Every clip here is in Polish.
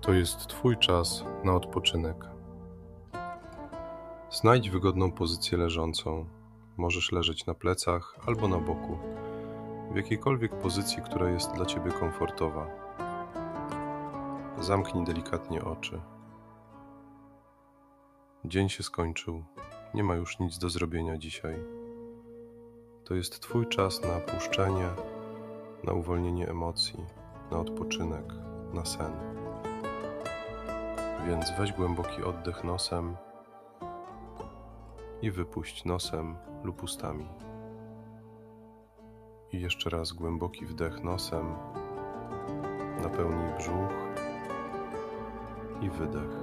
To jest Twój czas na odpoczynek. Znajdź wygodną pozycję leżącą. Możesz leżeć na plecach albo na boku, w jakiejkolwiek pozycji, która jest dla Ciebie komfortowa. Zamknij delikatnie oczy. Dzień się skończył. Nie ma już nic do zrobienia dzisiaj. To jest Twój czas na opuszczenie, na uwolnienie emocji, na odpoczynek, na sen. Więc weź głęboki oddech nosem i wypuść nosem lub ustami. I jeszcze raz głęboki wdech nosem, napełnij brzuch i wydech.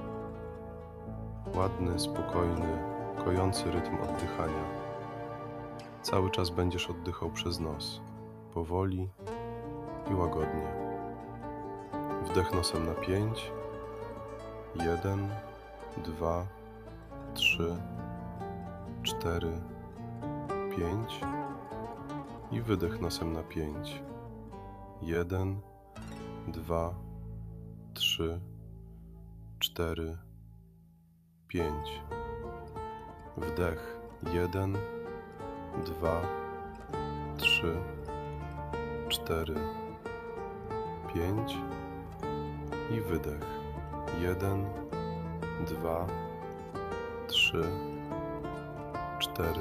Ładny, spokojny, kojący rytm oddychania. Cały czas będziesz oddychał przez nos, powoli i łagodnie. Wdech nosem na 5. 1, 2, 3, 4, 5 i wydech nosem na 5. 1, 2, 3, 4, 5. Wdech 1, 2, 3, 4, 5 i wydech 1, 2, 3, 4,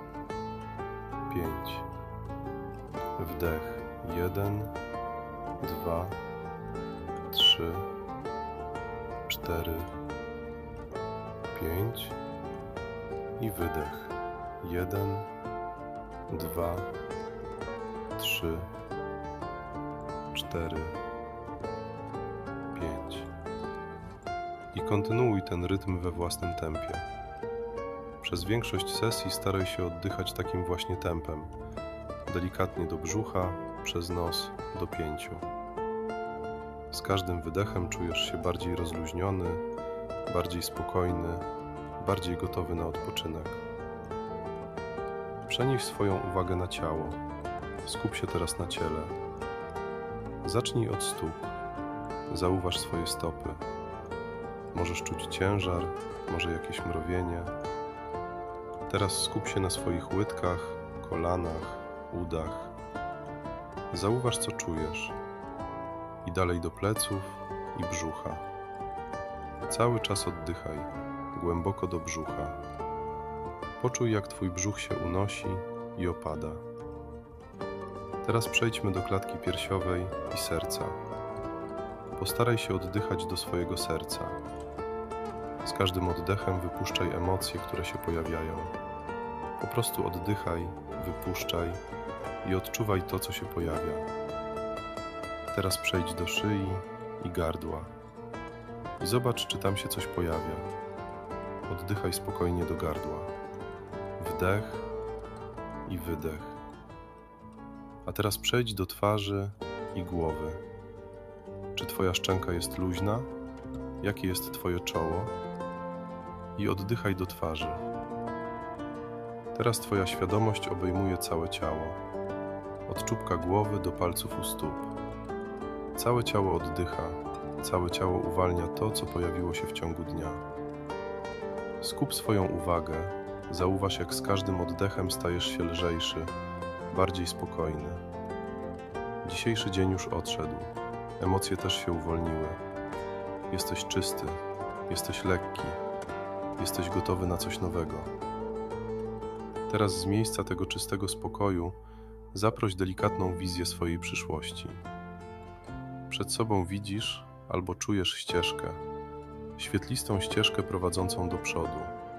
5. Wdech 1, 2, 3, 4, 5 i wydech 1, 2, 3, 4, 5. I kontynuuj ten rytm we własnym tempie. Przez większość sesji staraj się oddychać takim właśnie tempem. Delikatnie do brzucha, przez nos do 5. Z każdym wydechem czujesz się bardziej rozluźniony, bardziej spokojny, bardziej gotowy na odpoczynek. Przenieś swoją uwagę na ciało. Skup się teraz na ciele. Zacznij od stóp. Zauważ swoje stopy. Możesz czuć ciężar, może jakieś mrowienie. Teraz skup się na swoich łydkach, kolanach, udach. Zauważ, co czujesz. I dalej do pleców i brzucha. Cały czas oddychaj, głęboko do brzucha. Poczuj, jak Twój brzuch się unosi i opada. Teraz przejdźmy do klatki piersiowej i serca. Postaraj się oddychać do swojego serca. Z każdym oddechem wypuszczaj emocje, które się pojawiają. Po prostu oddychaj, wypuszczaj i odczuwaj to, co się pojawia. Teraz przejdź do szyi i gardła. I zobacz, czy tam się coś pojawia. Oddychaj spokojnie do gardła. Wdech i wydech. A teraz przejdź do twarzy i głowy. Czy Twoja szczęka jest luźna? Jakie jest Twoje czoło? I oddychaj do twarzy. Teraz Twoja świadomość obejmuje całe ciało. Od czubka głowy do palców u stóp. Całe ciało oddycha. Całe ciało uwalnia to, co pojawiło się w ciągu dnia. Skup swoją uwagę. Zauważ, jak z każdym oddechem stajesz się lżejszy, bardziej spokojny. Dzisiejszy dzień już odszedł. Emocje też się uwolniły. Jesteś czysty, jesteś lekki, jesteś gotowy na coś nowego. Teraz z miejsca tego czystego spokoju zaproś delikatną wizję swojej przyszłości. Przed sobą widzisz albo czujesz ścieżkę, świetlistą ścieżkę prowadzącą do przodu.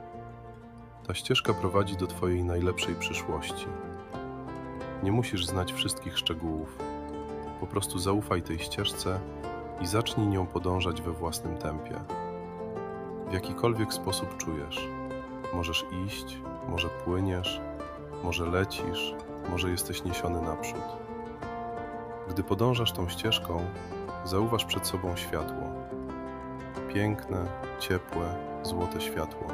Ta ścieżka prowadzi do Twojej najlepszej przyszłości. Nie musisz znać wszystkich szczegółów. Po prostu zaufaj tej ścieżce i zacznij nią podążać we własnym tempie. W jakikolwiek sposób czujesz. Możesz iść, może płyniesz, może lecisz, może jesteś niesiony naprzód. Gdy podążasz tą ścieżką, zauważ przed sobą światło. Piękne, ciepłe, złote światło.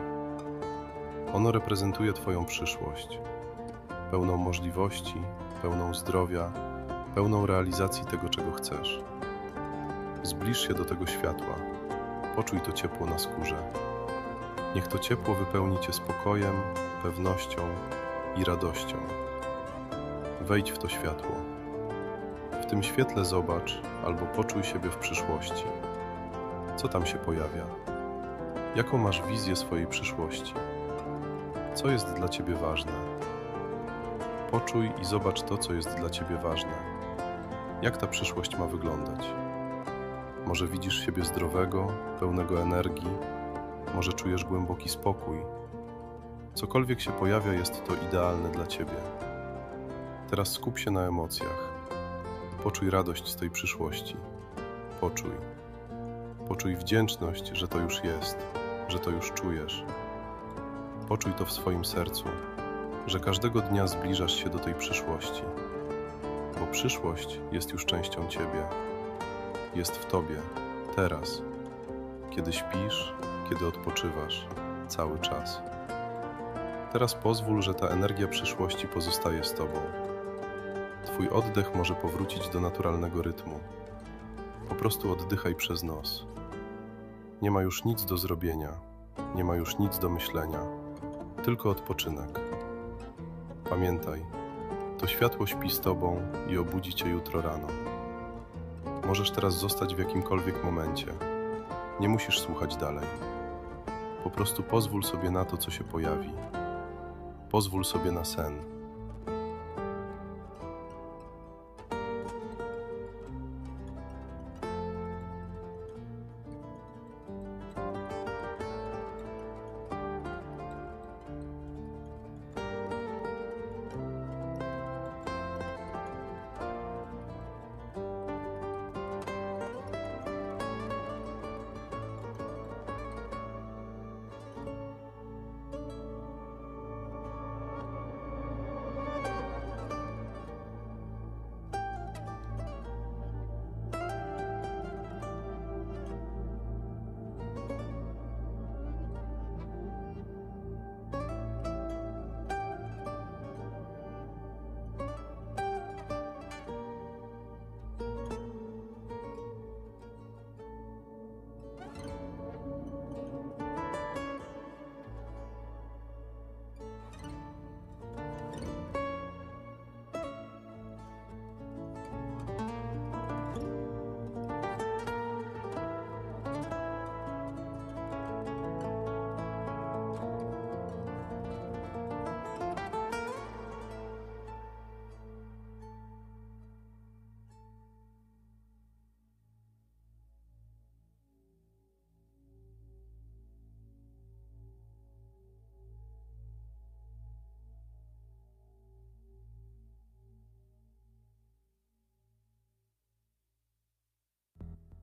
Ono reprezentuje Twoją przyszłość. Pełną możliwości, pełną zdrowia, pełną realizacji tego, czego chcesz. Zbliż się do tego światła. Poczuj to ciepło na skórze. Niech to ciepło wypełni cię spokojem, pewnością i radością. Wejdź w to światło. W tym świetle zobacz albo poczuj siebie w przyszłości. Co tam się pojawia? Jaką masz wizję swojej przyszłości? Co jest dla ciebie ważne? Poczuj i zobacz to, co jest dla ciebie ważne. Jak ta przyszłość ma wyglądać? Może widzisz siebie zdrowego, pełnego energii, może czujesz głęboki spokój. Cokolwiek się pojawia, jest to idealne dla ciebie. Teraz skup się na emocjach. Poczuj radość z tej przyszłości. Poczuj. Poczuj wdzięczność, że to już jest, że to już czujesz. Poczuj to w swoim sercu, że każdego dnia zbliżasz się do tej przyszłości. Bo przyszłość jest już częścią ciebie. Jest w tobie, teraz, kiedy śpisz, kiedy odpoczywasz, cały czas. Teraz pozwól, że ta energia przyszłości pozostaje z tobą. Twój oddech może powrócić do naturalnego rytmu. Po prostu oddychaj przez nos. Nie ma już nic do zrobienia, nie ma już nic do myślenia, tylko odpoczynek. Pamiętaj, to światło śpi z tobą i obudzi cię jutro rano. Możesz teraz zostać w jakimkolwiek momencie. Nie musisz słuchać dalej. Po prostu pozwól sobie na to, co się pojawi. Pozwól sobie na sen.